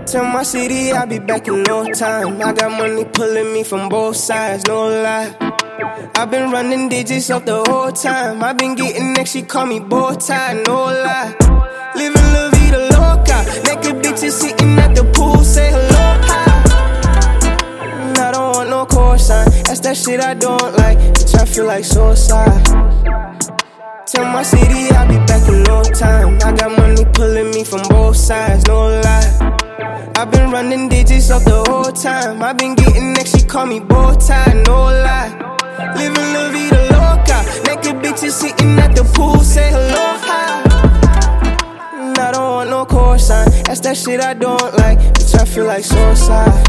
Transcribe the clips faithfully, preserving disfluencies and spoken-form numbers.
Tell my city I'll be back in no time. I got money pulling me from both sides, no lie. I've been running digits up the whole time. I've been getting next, she call me bow tie, no lie. Living la vida loca. Naked bitches sitting at the pool, say hello, hi. I don't want no cosign, that's that shit I don't like. Bitch, I feel like suicide. Tell my city I'll be back in no time. I got money pulling me from both sides, no lie. I've been running digits up the whole time. I've been getting next, she call me bow tie, no lie. Living la vida loca. Naked bitches sitting at the pool, say hello, hi. I don't want no cosign, that's that shit I don't like. Bitch, I feel like suicide.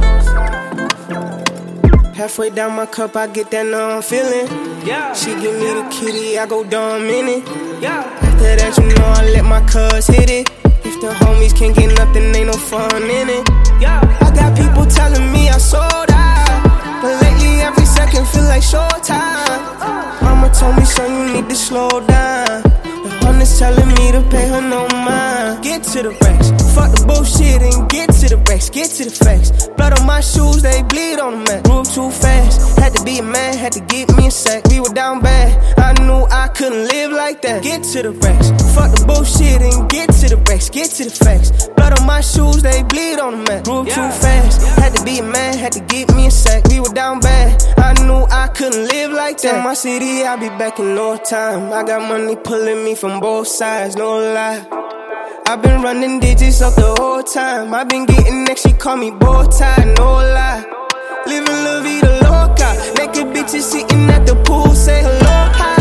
Halfway down my cup, I get that numb feeling. Yeah. She give me the kitty, I go dumb in it. Yeah. After that, you know I let my cuz hit it. If the homies can't get nothing, ain't no fun in it. Yeah. I got people telling me I sold out, but lately every second feel like showtime. Mama told me, son, you need to slow down. The honey's telling me to pay her no mind. Get to the racks, fuck the bullshit and get to the racks. Get to the facts. Blood on my shoes, they bleed on the mat. Grew too fast, had to be a man, had to get me a sack. We were down bad, I knew I couldn't live like that. Get to the racks, fuck the bullshit and get to the racks. Get to the facts. Blood on my shoes, they bleed on the mat. Grew too fast, had to be a man, had to get me a sack. We were down bad, I knew I couldn't live like that. Tell my city I'll be back in no time. I got money pulling me from both sides, no lie. I've been running digits up the whole time. I've been getting next, she call me bow tie, no lie. Living la vida loca. Naked bitches sitting at the pool, say hello, hi.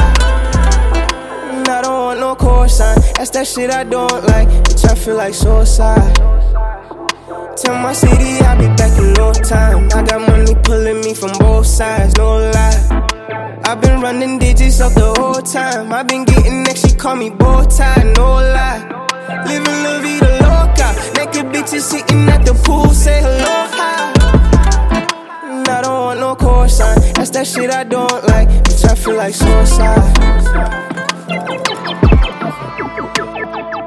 I don't want no cosign, that's that shit I don't like. Bitch, I feel like suicide. Tell my city I'll be back in no time. I got money pulling me from both sides, no lie. I've been running digits up the whole time. I've been getting next, she call me bow tie, no lie. Living la vida loca. Naked bitches sitting at the pool, say hello, hi. I don't want no cosign, that's that shit I don't like. Bitch, I feel like suicide.